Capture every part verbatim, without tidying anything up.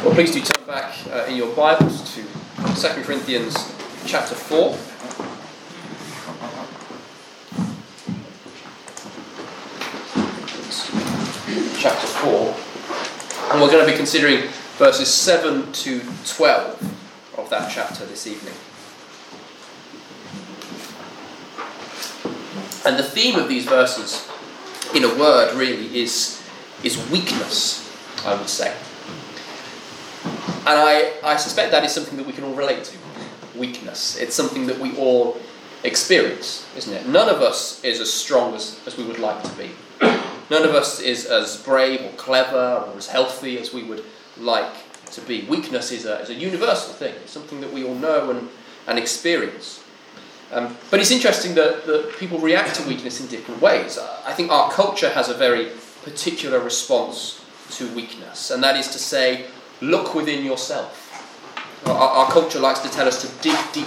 Well, please do turn back uh, in your Bibles to Second Corinthians chapter four. Chapter four. And we're going to be considering verses seven to twelve of that chapter this evening. And the theme of these verses, in a word, really, is, is weakness, I would say. And I, I suspect that is something that we can all relate to. Weakness. It's something that we all experience, isn't it? None of us is as strong as, as we would like to be. None of us is as brave or clever or as healthy as we would like to be. Weakness is a, is a universal thing. It's something that we all know and, and experience. Um, but it's interesting that, that people react to weakness in different ways. I think our culture has a very particular response to weakness, and that is to say, look within yourself. Our, our culture likes to tell us to dig deep.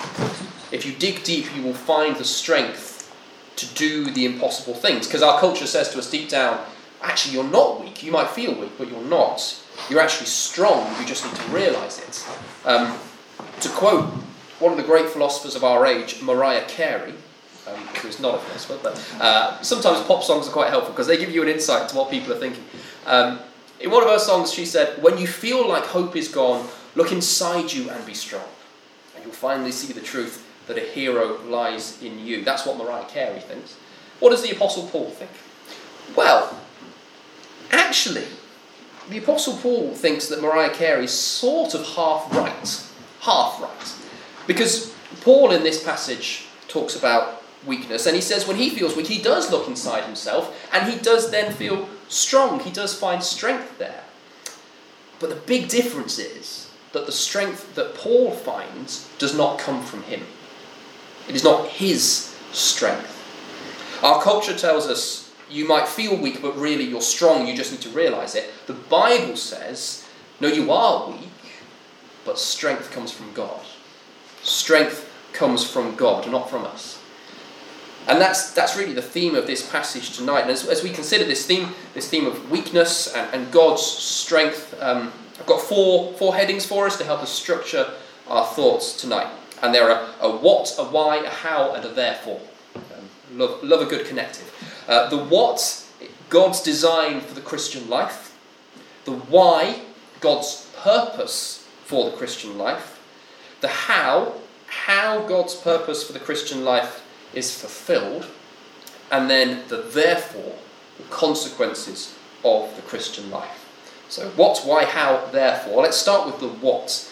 If you dig deep, you will find the strength to do the impossible things. Because our culture says to us deep down, actually you're not weak. You might feel weak, but you're not. You're actually strong. You just need to realise it. Um, to quote one of the great philosophers of our age, Mariah Carey, um, who's not a philosopher, but uh, sometimes pop songs are quite helpful because they give you an insight into what people are thinking. Um, In one of her songs, she said, "When you feel like hope is gone, look inside you and be strong. And you'll finally see the truth that a hero lies in you." That's what Mariah Carey thinks. What does the Apostle Paul think? Well, actually, the Apostle Paul thinks that Mariah Carey is sort of half right. Half right. Because Paul in this passage talks about weakness, and he says when he feels weak, he does look inside himself, and he does then feel strong. He does find strength there. But the big difference is that the strength that Paul finds does not come from him. It is not his strength. Our culture tells us you might feel weak, but really you're strong. You just need to realise it. The Bible says, no, you are weak, but strength comes from God. Strength comes from God, not from us. And that's that's really the theme of this passage tonight. And as, as we consider this theme, this theme of weakness and, and God's strength, um, I've got four four headings for us to help us structure our thoughts tonight. And there are a what, a why, a how, and a therefore. Um, love, love a good connective. Uh, the what, God's design for the Christian life. The why, God's purpose for the Christian life. The how, how God's purpose for the Christian life is fulfilled, and then the therefore, the consequences of the Christian life. So what, why, how, therefore. Let's start with the what.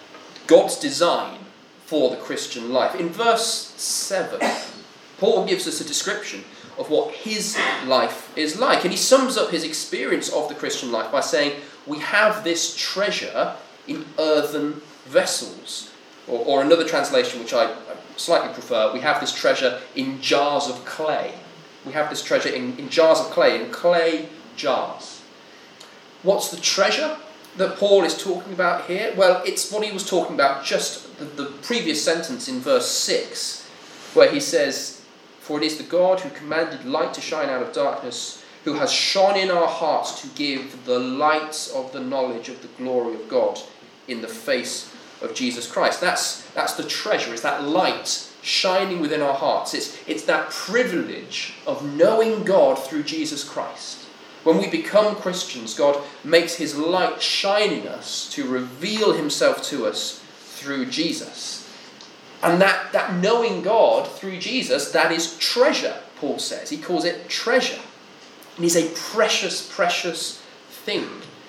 God's design for the Christian life. In verse seven, Paul gives us a description of what his life is like, and he sums up his experience of the Christian life by saying, we have this treasure in earthen vessels. Or, or another translation, which I slightly prefer, we have this treasure in jars of clay. We have this treasure in, in jars of clay, in clay jars. What's the treasure that Paul is talking about here? Well, it's what he was talking about just the, the previous sentence in verse six, where he says, "For it is the God who commanded light to shine out of darkness, who has shone in our hearts to give the light of the knowledge of the glory of God in the face of Jesus Christ." That's that's the treasure. It's that light shining within our hearts. It's it's that privilege of knowing God through Jesus Christ. When we become Christians, God makes his light shine in us to reveal himself to us through Jesus. And that, that knowing God through Jesus, that is treasure, Paul says. He calls it treasure. It is a precious, precious thing.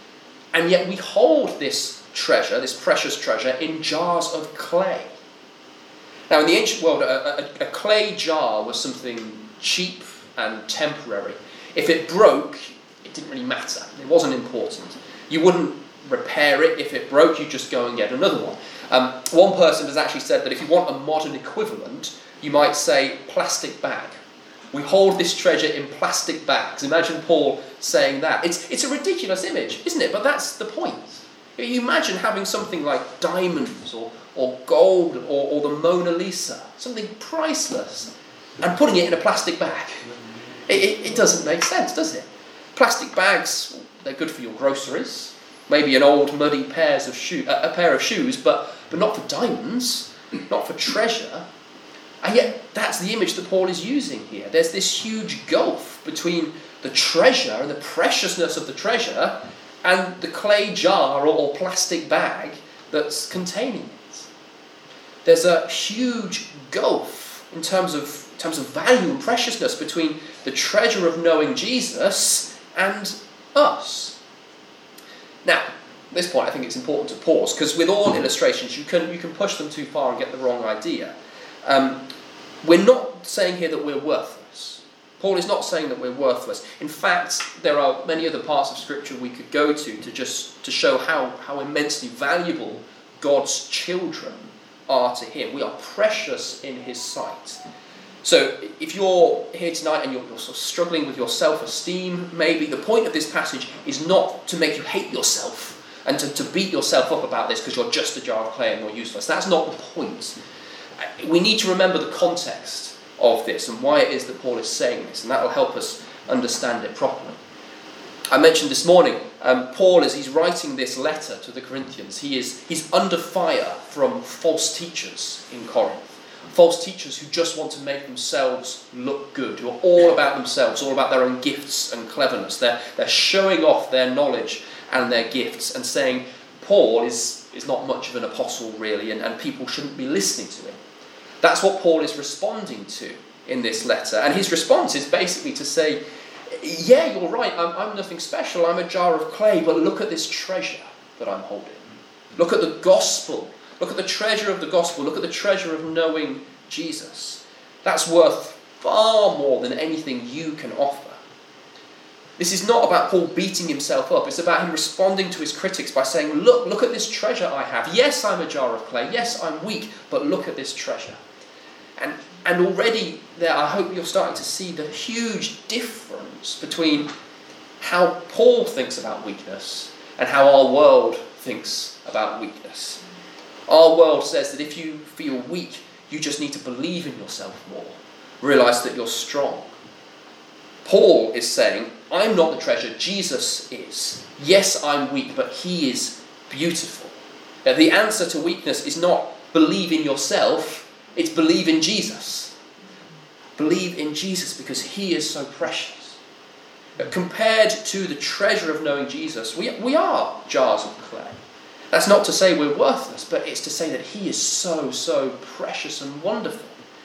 And yet we hold this treasure, this precious treasure, in jars of clay. Now, in the ancient world, a, a, a clay jar was something cheap and temporary. If it broke, it didn't really matter. It wasn't important. You wouldn't repair it. If it broke, you'd just go and get another one. Um, one person has actually said that if you want a modern equivalent, you might say plastic bag. We hold this treasure in plastic bags. Imagine Paul saying that. It's, it's a ridiculous image, isn't it? But that's the point. You imagine having something like diamonds or, or gold or, or the Mona Lisa, something priceless, and putting it in a plastic bag. It, it, it doesn't make sense, does it? Plastic bags, they're good for your groceries. maybe an old muddy pairs of shoe, uh, a pair of shoes, but, but not for diamonds, not for treasure. And yet that's the image that Paul is using here. There's this huge gulf between the treasure and the preciousness of the treasure and the clay jar or plastic bag that's containing it. There's a huge gulf in terms of, in terms of value and preciousness between the treasure of knowing Jesus and us. Now, at this point I think it's important to pause, because with all illustrations you can, you can push them too far and get the wrong idea. Um, we're not saying here that we're worthless. Paul is not saying that we're worthless. In fact, there are many other parts of Scripture we could go to to just to show how, how immensely valuable God's children are to him. We are precious in his sight. So if you're here tonight and you're, you're sort of struggling with your self-esteem, maybe the point of this passage is not to make you hate yourself and to, to beat yourself up about this because you're just a jar of clay and you're useless. That's not the point. We need to remember the context of this and why it is that Paul is saying this, and that will help us understand it properly. I mentioned this morning, um, Paul, as he's writing this letter to the Corinthians, he is he's under fire from false teachers in Corinth. False teachers who just want to make themselves look good, who are all about themselves, all about their own gifts and cleverness. They're, they're showing off their knowledge and their gifts and saying Paul is, is not much of an apostle really, and, and people shouldn't be listening to him. That's what Paul is responding to in this letter. And his response is basically to say, yeah, you're right, I'm, I'm nothing special, I'm a jar of clay, but look at this treasure that I'm holding. Look at the gospel. Look at the treasure of the gospel. Look at the treasure of knowing Jesus. That's worth far more than anything you can offer. This is not about Paul beating himself up. It's about him responding to his critics by saying, look, look at this treasure I have. Yes, I'm a jar of clay. Yes, I'm weak, but look at this treasure. And, and already there, I hope you're starting to see the huge difference between how Paul thinks about weakness and how our world thinks about weakness. Our world says that if you feel weak, you just need to believe in yourself more. Realise that you're strong. Paul is saying, I'm not the treasure, Jesus is. Yes, I'm weak, but he is beautiful. Now, the answer to weakness is not believe in yourself, it's believe in Jesus. Believe in Jesus because he is so precious. Compared to the treasure of knowing Jesus, we, we are jars of clay. That's not to say we're worthless, but it's to say that he is so, so precious and wonderful.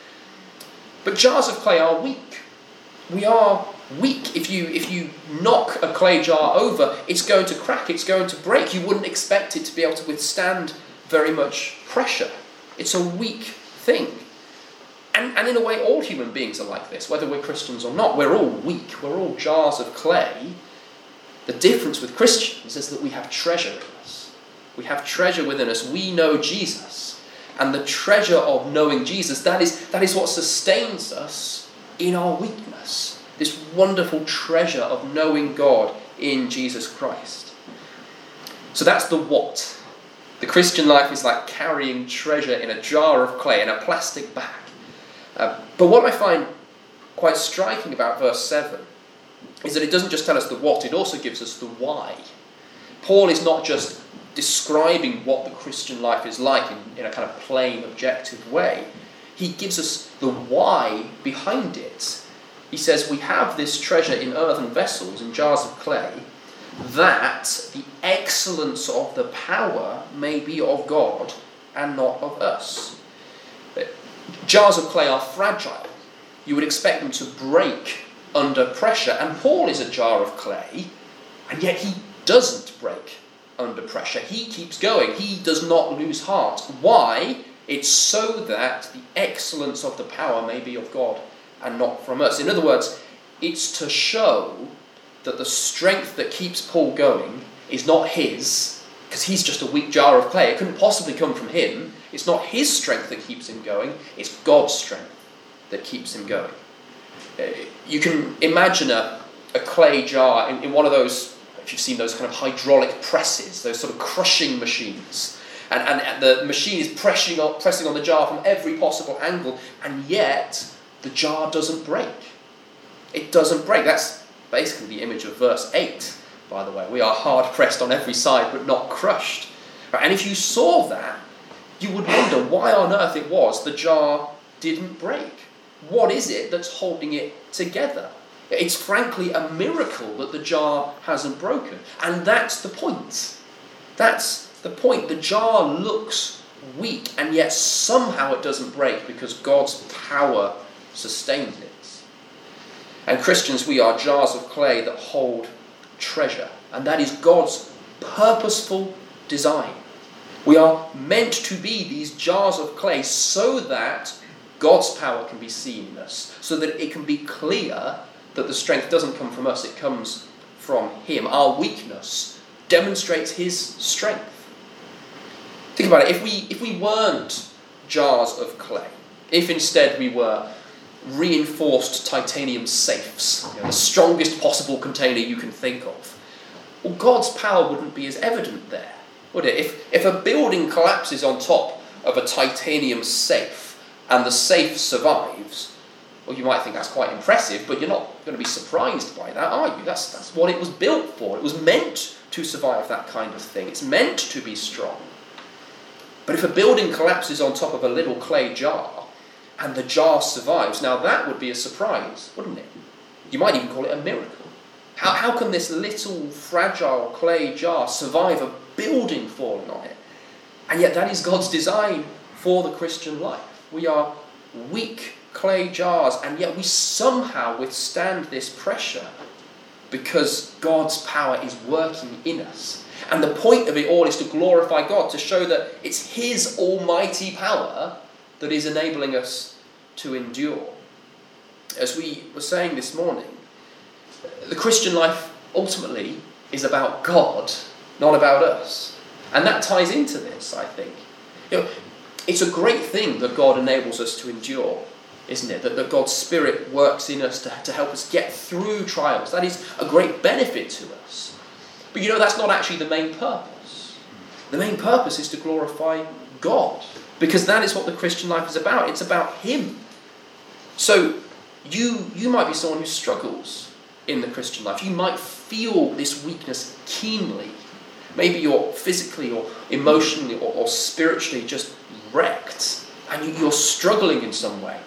But jars of clay are weak. We are weak. If you if you knock a clay jar over, it's going to crack, it's going to break. You wouldn't expect it to be able to withstand very much pressure. It's a weak thing. And, and in a way, all human beings are like this, whether we're Christians or not. We're all weak. We're all jars of clay. The difference with Christians is that we have treasure in us. We have treasure within us. We know Jesus. And the treasure of knowing Jesus, that is, that is what sustains us in our weakness. This wonderful treasure of knowing God in Jesus Christ. So that's the what. The Christian life is like carrying treasure in a jar of clay, in a plastic bag. Uh, but what I find quite striking about verse seven is that it doesn't just tell us the what, it also gives us the why. Paul is not just describing what the Christian life is like in, in a kind of plain, objective way. He gives us the why behind it. He says, we have this treasure in earthen vessels, in jars of clay, that the excellence of the power may be of God and not of us. Jars of clay are fragile. You would expect them to break under pressure, and Paul is a jar of clay, and yet he doesn't break under pressure. He keeps going. He does not lose heart. Why? It's so that the excellence of the power may be of God and not from us. In other words, it's to show that the strength that keeps Paul going is not his, because he's just a weak jar of clay. It couldn't possibly come from him. It's not his strength that keeps him going. It's God's strength that keeps him going. Uh, you can imagine a, a clay jar in, in one of those, if you've seen those kind of hydraulic presses, those sort of crushing machines. And, and, and the machine is pressing on, pressing on the jar from every possible angle, and yet the jar doesn't break. It doesn't break. That's basically the image of verse eight. by the way. We are hard pressed on every side, but not crushed. And if you saw that, you would wonder why on earth it was the jar didn't break. What is it that's holding it together? It's frankly a miracle that the jar hasn't broken. And that's the point. That's the point. The jar looks weak, and yet somehow it doesn't break because God's power sustains it. And Christians, we are jars of clay that hold treasure. And that is God's purposeful design. We are meant to be these jars of clay so that God's power can be seen in us, so that it can be clear that the strength doesn't come from us, it comes from him. Our weakness demonstrates his strength. Think about it, if we if we weren't jars of clay, if instead we were reinforced titanium safes, you know, the strongest possible container you can think of, well, God's power wouldn't be as evident there, would it? If, if a building collapses on top of a titanium safe and the safe survives, well, you might think that's quite impressive, but you're not going to be surprised by that, are you? That's, that's what it was built for. It was meant to survive that kind of thing. It's meant to be strong. But if a building collapses on top of a little clay jar, and the jar survives, now that would be a surprise, wouldn't it? You might even call it a miracle. How, how can this little fragile clay jar survive a building falling on it? And yet that is God's design for the Christian life. We are weak clay jars, and yet we somehow withstand this pressure because God's power is working in us. And the point of it all is to glorify God, to show that it's his almighty power that is enabling us to endure. As we were saying this morning, the Christian life ultimately is about God, not about us. And that ties into this, I think. You know, it's a great thing that God enables us to endure, isn't it? That, that God's Spirit works in us to, to help us get through trials. That is a great benefit to us. But you know, that's not actually the main purpose. The main purpose is to glorify God. Because that is what the Christian life is about. It's about him. So you, you might be someone who struggles in the Christian life. You might feel this weakness keenly. Maybe you're physically or emotionally or, or spiritually just wrecked. And you, you're struggling in some way.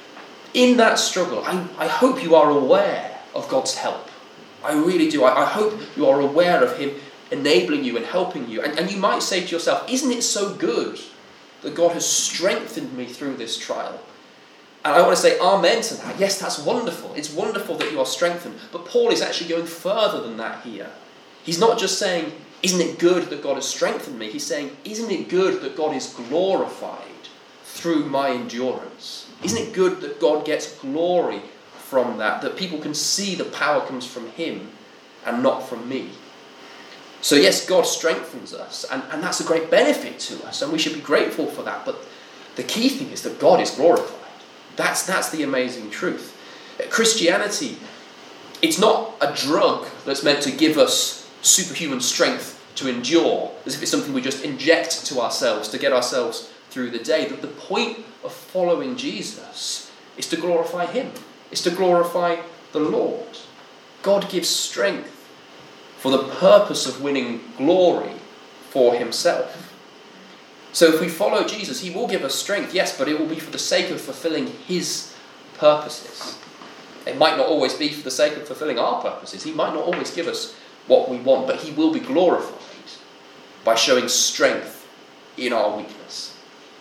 In that struggle, I, I hope you are aware of God's help. I really do. I, I hope you are aware of him enabling you and helping you. And, and you might say to yourself, isn't it so good that God has strengthened me through this trial? And I want to say amen to that. Yes, that's wonderful. It's wonderful that you are strengthened. But Paul is actually going further than that here. He's not just saying, isn't it good that God has strengthened me? He's saying, isn't it good that God is glorified through my endurance? Isn't it good that God gets glory from that? That people can see the power comes from him and not from me. So yes, God strengthens us, and, and that's a great benefit to us, and we should be grateful for that. But the key thing is that God is glorified. That's, that's the amazing truth. Christianity, it's not a drug that's meant to give us superhuman strength to endure, as if it's something we just inject to ourselves to get ourselves through the day. That the point of following Jesus is to glorify him, is to glorify the Lord. God gives strength for the purpose of winning glory for himself. So if we follow Jesus, he will give us strength, yes, but it will be for the sake of fulfilling his purposes. It might not always be for the sake of fulfilling our purposes. He might not always give us what we want, but he will be glorified by showing strength in our weakness.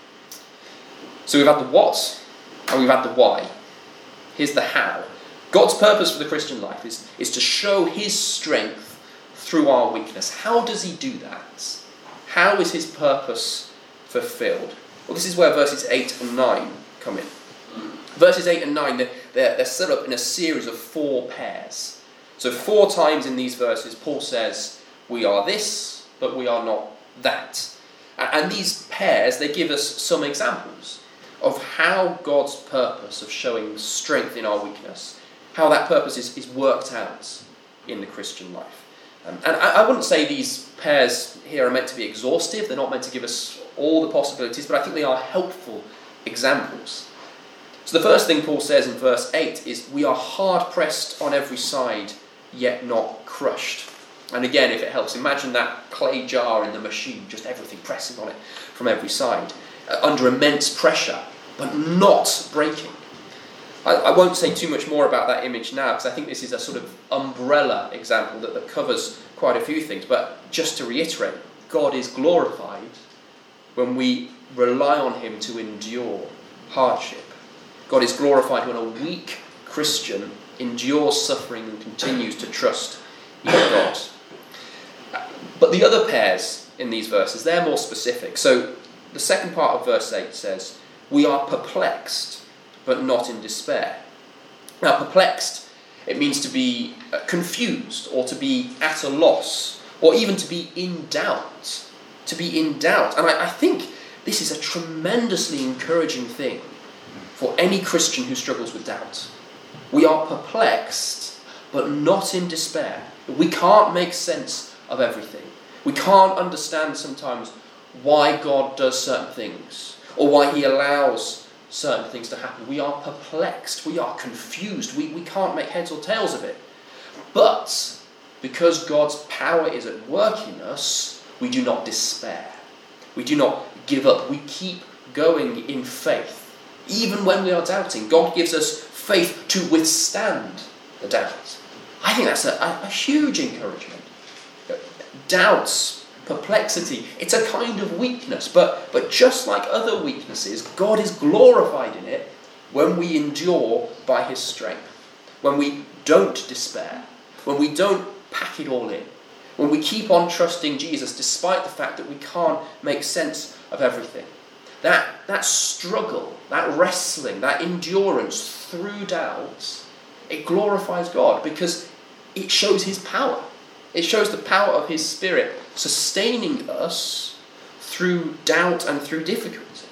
So we've had the what, and we've had the why. Here's the how. God's purpose for the Christian life is, is to show his strength through our weakness. How does he do that? How is his purpose fulfilled? Well, this is where verses eight and nine come in. Verses eight and nine, they're, they're, they're set up in a series of four pairs. So four times in these verses, Paul says, we are this, but we are not that. And these pairs, they give us some examples of how God's purpose of showing strength in our weakness, how that purpose is, is worked out in the Christian life. Um, and I, I wouldn't say these pairs here are meant to be exhaustive. They're not meant to give us all the possibilities, but I think they are helpful examples. So the first thing Paul says in verse eight is, we are hard pressed on every side, yet not crushed. And again, if it helps, imagine that clay jar in the machine, just everything pressing on it from every side, uh, under immense pressure, but not breaking. I, I won't say too much more about that image now, because I think this is a sort of umbrella example that, that covers quite a few things. But just to reiterate, God is glorified when we rely on him to endure hardship. God is glorified when a weak Christian endures suffering and continues to trust in God. But the other pairs in these verses, they're more specific. So the second part of verse eight says, we are perplexed, but not in despair. Now, perplexed, it means to be confused, or to be at a loss, or even to be in doubt. To be in doubt. And I, I think this is a tremendously encouraging thing for any Christian who struggles with doubt. We are perplexed, but not in despair. We can't make sense of everything. We can't understand sometimes why God does certain things, or why he allows certain things to happen. We are perplexed. We are confused. We, we can't make heads or tails of it. But because God's power is at work in us, we do not despair. We do not give up. We keep going in faith. Even when we are doubting, God gives us faith to withstand the doubt. I think that's a, a, a huge encouragement. Doubts, perplexity, it's a kind of weakness, but, but just like other weaknesses, God is glorified in it when we endure by his strength, when we don't despair, when we don't pack it all in, when we keep on trusting Jesus despite the fact that we can't make sense of everything. That, that struggle, that wrestling, that endurance through doubts, it glorifies God because it shows his power. It shows the power of his Spirit sustaining us through doubt and through difficulty.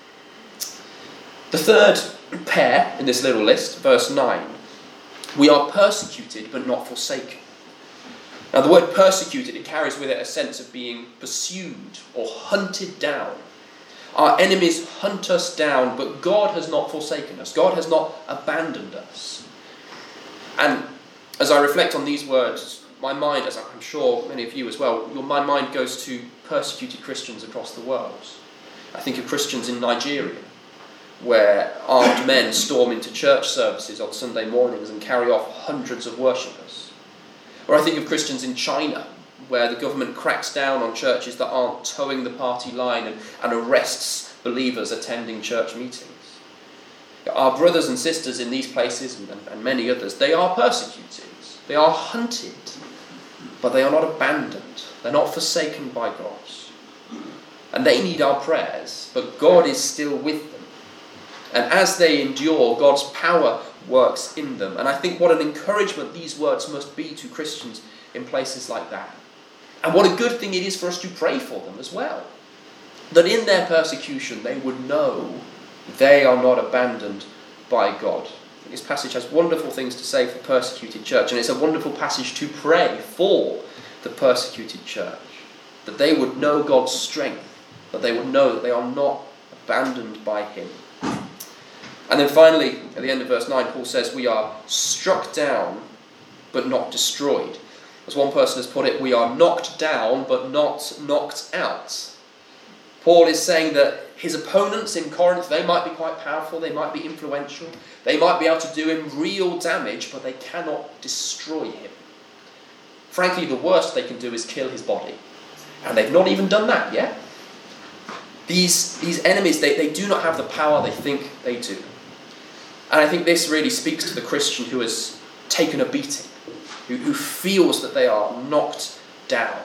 The third pair in this little list, verse nine, we are persecuted but not forsaken. Now the word persecuted, it carries with it a sense of being pursued or hunted down. Our enemies hunt us down, but God has not forsaken us. God has not abandoned us. And as I reflect on these words, my mind, as I'm sure many of you as well, my mind goes to persecuted Christians across the world. I think of Christians in Nigeria, where armed men storm into church services on Sunday mornings and carry off hundreds of worshippers. Or I think of Christians in China, where the government cracks down on churches that aren't towing the party line and, and arrests believers attending church meetings. Our brothers and sisters in these places, and, and many others, they are persecuted. They are hunted, but they are not abandoned. They're not forsaken by God. And they need our prayers, but God is still with them. And as they endure, God's power works in them. And I think what an encouragement these words must be to Christians in places like that. And what a good thing it is for us to pray for them as well. That in their persecution they would know they are not abandoned by God. This passage has wonderful things to say for the persecuted church, and it's a wonderful passage to pray for the persecuted church. That they would know God's strength, that they would know that they are not abandoned by him. And then finally, at the end of verse nine, Paul says, we are struck down, but not destroyed. As one person has put it, we are knocked down, but not knocked out. Paul is saying that his opponents in Corinth, they might be quite powerful, they might be influential, they might be able to do him real damage, but they cannot destroy him. Frankly, the worst they can do is kill his body. And they've not even done that yet. These, these enemies, they, they do not have the power they think they do. And I think this really speaks to the Christian who has taken a beating, who, who feels that they are knocked down.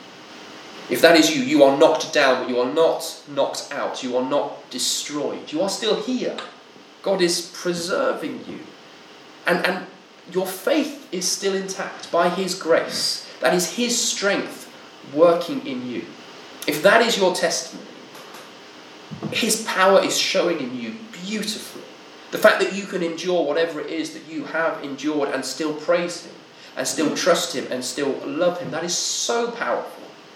If that is you, you are knocked down, but you are not knocked out. You are not destroyed. You are still here. God is preserving you. And, and your faith is still intact by his grace. That is his strength working in you. If that is your testimony, his power is showing in you beautifully. The fact that you can endure whatever it is that you have endured and still praise him, and still trust him, and still love him, that is so powerful.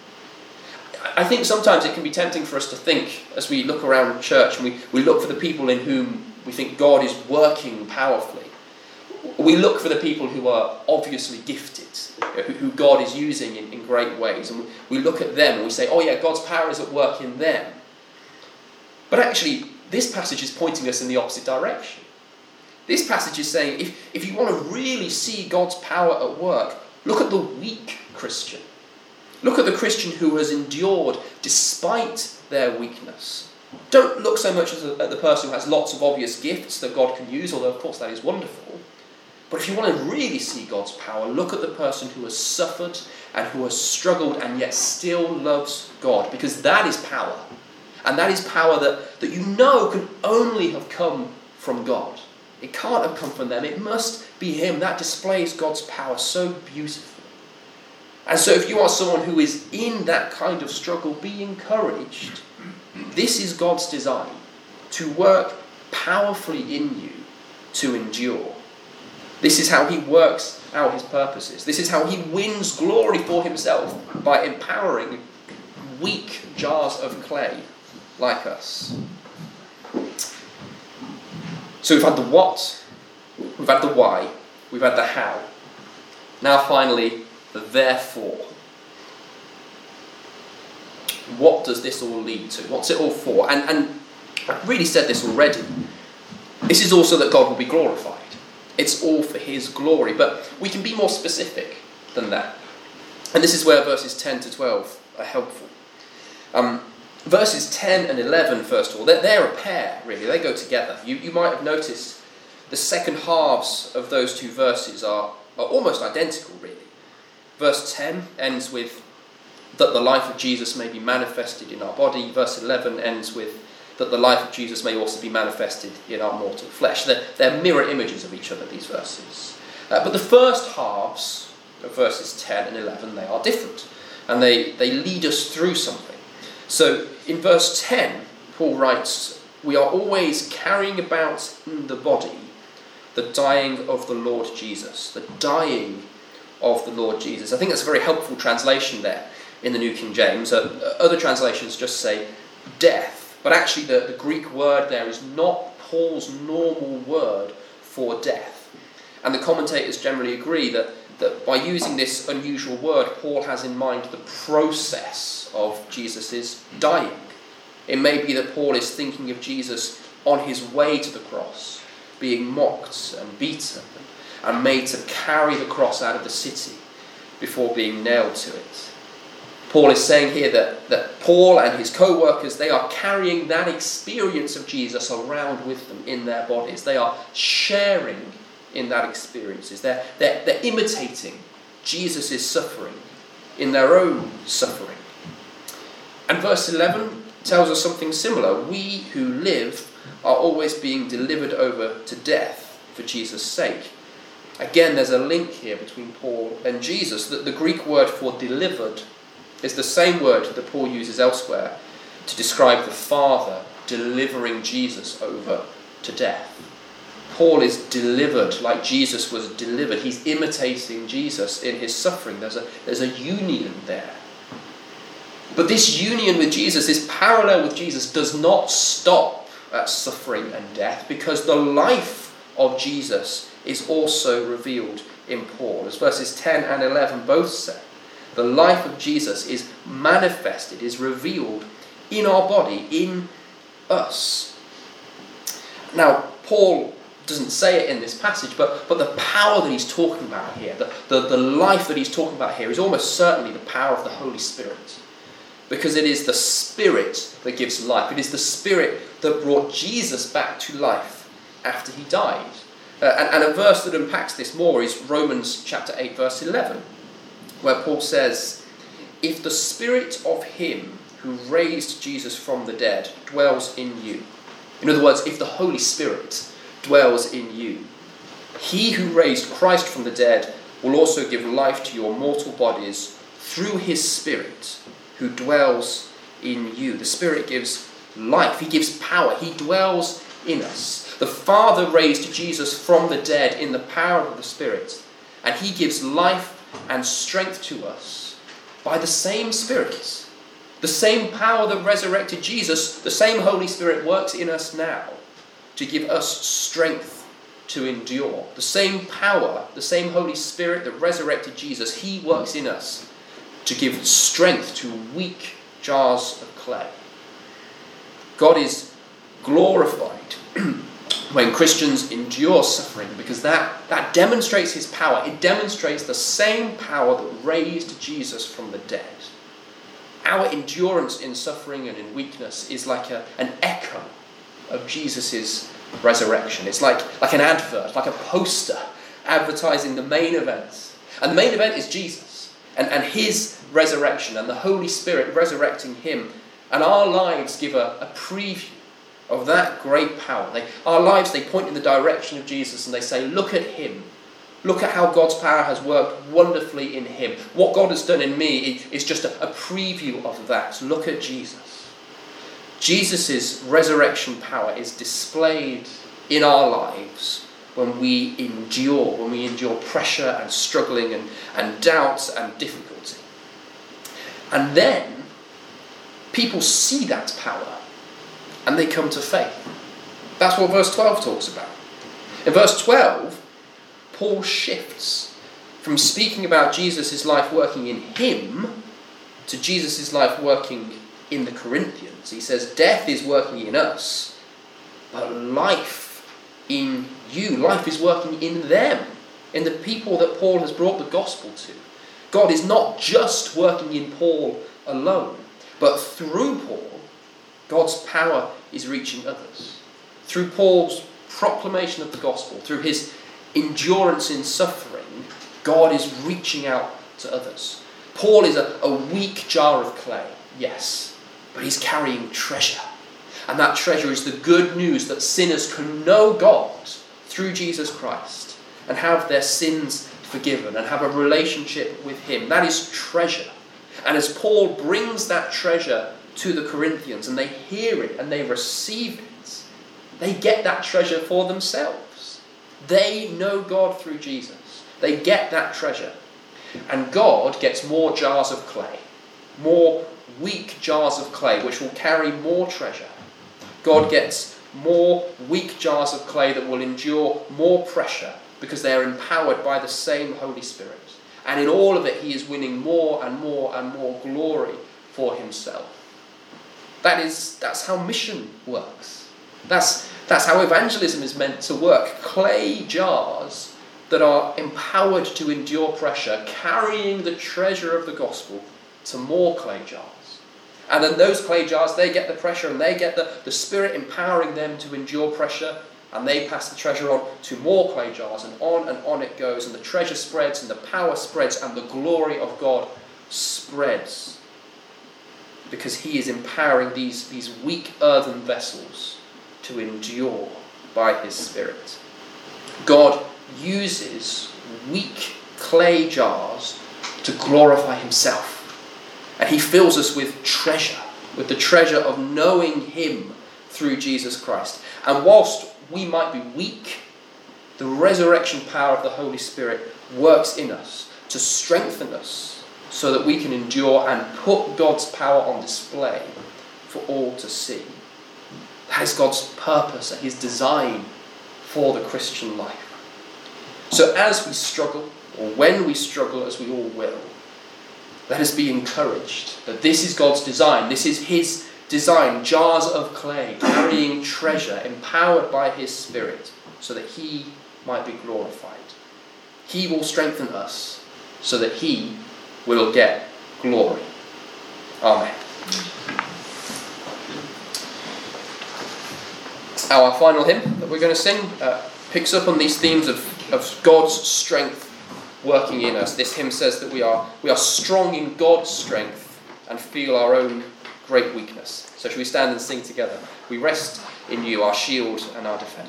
I think sometimes it can be tempting for us to think, as we look around church and we, we look for the people in whom we think God is working powerfully, We look for the people who are obviously gifted, you know, who, who God is using in, in great ways, and we, we look at them and we say, oh yeah, God's power is at work in them. But actually, this passage is pointing us in the opposite direction. This passage is saying, if, if you want to really see God's power at work, look at the weak Christian. Look at the Christian who has endured despite their weakness. Don't look so much at the person who has lots of obvious gifts that God can use, although of course that is wonderful. But if you want to really see God's power, look at the person who has suffered and who has struggled and yet still loves God, because that is power. And that is power that, that you know can only have come from God. It can't have come from them. It must be Him. That displays God's power so beautifully. And so if you are someone who is in that kind of struggle, be encouraged. This is God's design, to work powerfully in you to endure. This is how He works out His purposes. This is how He wins glory for Himself, by empowering weak jars of clay like us. So we've had the what, we've had the why, we've had the how. Now finally, the therefore. What does this all lead to? What's it all for? And, and I've really said this already. This is also that God will be glorified. It's all for His glory. But we can be more specific than that. And this is where verses ten to twelve are helpful. Um, verses ten and eleven, first of all, they're, they're a pair, really. They go together. You, you might have noticed the second halves of those two verses are, are almost identical, really. Verse ten ends with that the life of Jesus may be manifested in our body. Verse eleven ends with that the life of Jesus may also be manifested in our mortal flesh. They're, they're mirror images of each other, these verses. Uh, but the first halves of verses ten and eleven, they are different. And they, they lead us through something. So in verse ten, Paul writes, we are always carrying about in the body the dying of the Lord Jesus. The dying of the Lord Jesus. I think that's a very helpful translation there in the New King James. Uh, other translations just say death, but actually the, the Greek word there is not Paul's normal word for death. And the commentators generally agree that, that by using this unusual word, Paul has in mind the process of Jesus' dying. It may be that Paul is thinking of Jesus on his way to the cross, being mocked and beaten and made to carry the cross out of the city before being nailed to it. Paul is saying here that, that Paul and his co-workers, they are carrying that experience of Jesus around with them in their bodies. They are sharing in that experiences. They're, they're, they're imitating Jesus' suffering in their own suffering. And verse eleven tells us something similar. We who live are always being delivered over to death for Jesus' sake. Again, there's a link here between Paul and Jesus. That the Greek word for delivered is the same word that Paul uses elsewhere to describe the Father delivering Jesus over to death. Paul is delivered like Jesus was delivered. He's imitating Jesus in his suffering. There's a, there's a union there. But this union with Jesus, this parallel with Jesus, does not stop at suffering and death, because the life of Jesus is also revealed in Paul. As verses ten and eleven both say, the life of Jesus is manifested, is revealed in our body, in us. Now, Paul doesn't say it in this passage, but, but the power that he's talking about here, the, the, the life that he's talking about here, is almost certainly the power of the Holy Spirit. Because it is the Spirit that gives life. It is the Spirit that brought Jesus back to life after he died. Uh, and, and a verse that unpacks this more is Romans chapter eight, verse eleven, where Paul says, if the Spirit of him who raised Jesus from the dead dwells in you. In other words, if the Holy Spirit dwells in you, he who raised Christ from the dead will also give life to your mortal bodies through his Spirit who dwells in you. The Spirit gives life. He gives power. He dwells in us. The Father raised Jesus from the dead in the power of the Spirit, and he gives life and strength to us by the same Spirit. The same power that resurrected Jesus, the same Holy Spirit works in us now to give us strength to endure. The same power, the same Holy Spirit that resurrected Jesus, he works in us to give strength to weak jars of clay. God is glorified when Christians endure suffering, because that, that demonstrates his power. It demonstrates the same power that raised Jesus from the dead. Our endurance in suffering and in weakness is like a, an echo of Jesus' resurrection. It's like, like an advert, like a poster advertising the main event. And the main event is Jesus and, and his resurrection and the Holy Spirit resurrecting him. And our lives give a, a preview of that great power. They, our lives, they point in the direction of Jesus and they say, look at him. Look at how God's power has worked wonderfully in him. What God has done in me is just a, a preview of that. Look at Jesus. Jesus' resurrection power is displayed in our lives when we endure, when we endure pressure and struggling and, and doubts and difficulty. And then people see that power and they come to faith. That's what verse twelve talks about. In verse twelve, Paul shifts from speaking about Jesus' life working in him to Jesus' life working in the Corinthians. He says, death is working in us, but life in you. Life is working in them, in the people that Paul has brought the gospel to. God is not just working in Paul alone, but through Paul, God's power is reaching others. Through Paul's proclamation of the gospel, through his endurance in suffering, God is reaching out to others. Paul is a, a weak jar of clay, yes, but he's carrying treasure. And that treasure is the good news that sinners can know God through Jesus Christ and have their sins forgiven and have a relationship with him. That is treasure. And as Paul brings that treasure to the Corinthians and they hear it and they receive it, they get that treasure for themselves. They know God through Jesus. They get that treasure. And God gets more jars of clay, more weak jars of clay, which will carry more treasure. God gets more weak jars of clay that will endure more pressure because they are empowered by the same Holy Spirit. And in all of it, he is winning more and more and more glory for himself. That is, that's how mission works. That's, that's how evangelism is meant to work. Clay jars that are empowered to endure pressure, carrying the treasure of the gospel to more clay jars. And then those clay jars, they get the pressure and they get the, the Spirit empowering them to endure pressure, and they pass the treasure on to more clay jars, and on and on it goes, and the treasure spreads and the power spreads and the glory of God spreads, because he is empowering these, these weak earthen vessels to endure by his Spirit. God uses weak clay jars to glorify himself. And he fills us with treasure, with the treasure of knowing him through Jesus Christ. And whilst we might be weak, the resurrection power of the Holy Spirit works in us to strengthen us so that we can endure and put God's power on display for all to see. That is God's purpose and his design for the Christian life. So as we struggle, or when we struggle, as we all will, let us be encouraged that this is God's design. This is his design, jars of clay, carrying treasure, empowered by his Spirit, so that he might be glorified. He will strengthen us so that he will get glory. Amen. Our final hymn that we're going to sing uh, picks up on these themes of, of God's strength working in us. This hymn says that we are we are strong in God's strength and feel our own great weakness. So shall we stand and sing together? We rest in you, our shield and our defender.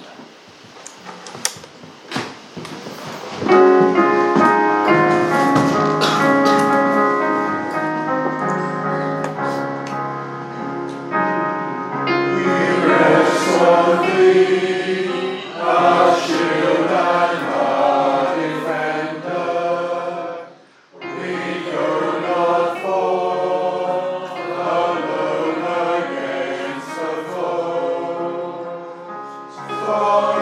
We rest on thee, our shield and our defender. We go not forth alone against the foe. For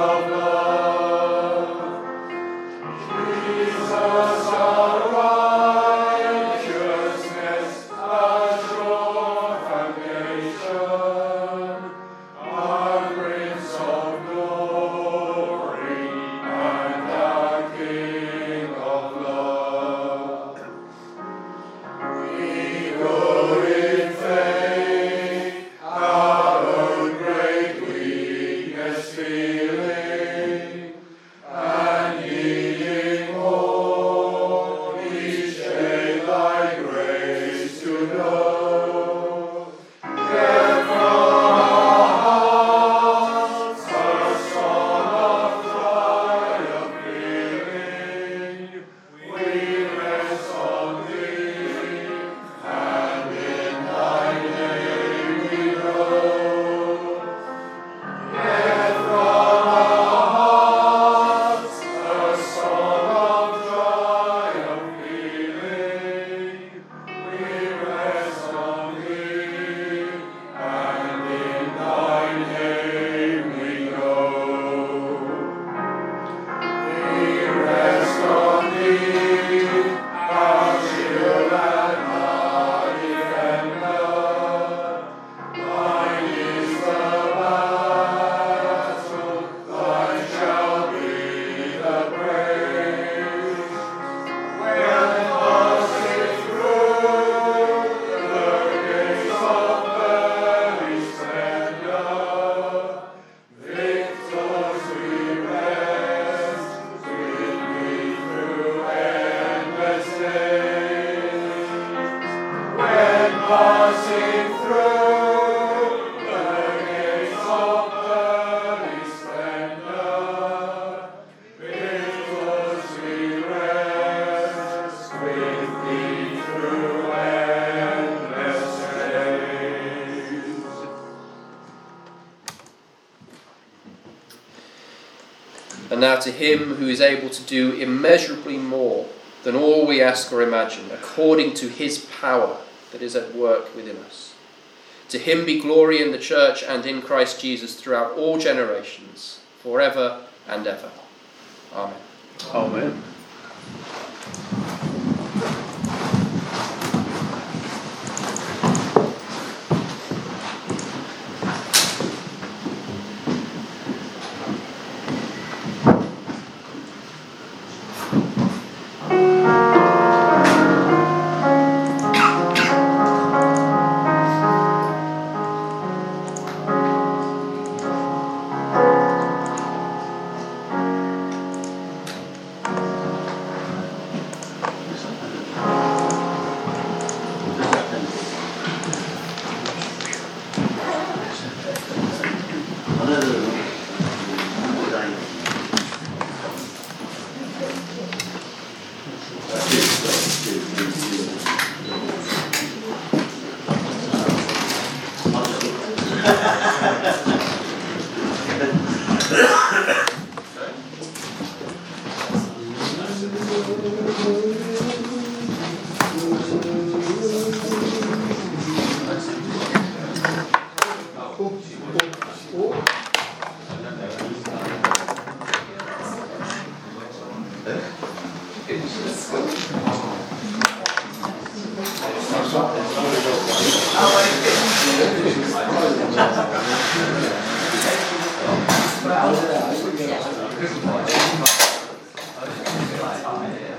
And now to him who is able to do immeasurably more than all we ask or imagine, according to his power that is at work within us. To him be glory in the church and in Christ Jesus throughout all generations, forever and ever. Amen. Amen. Well,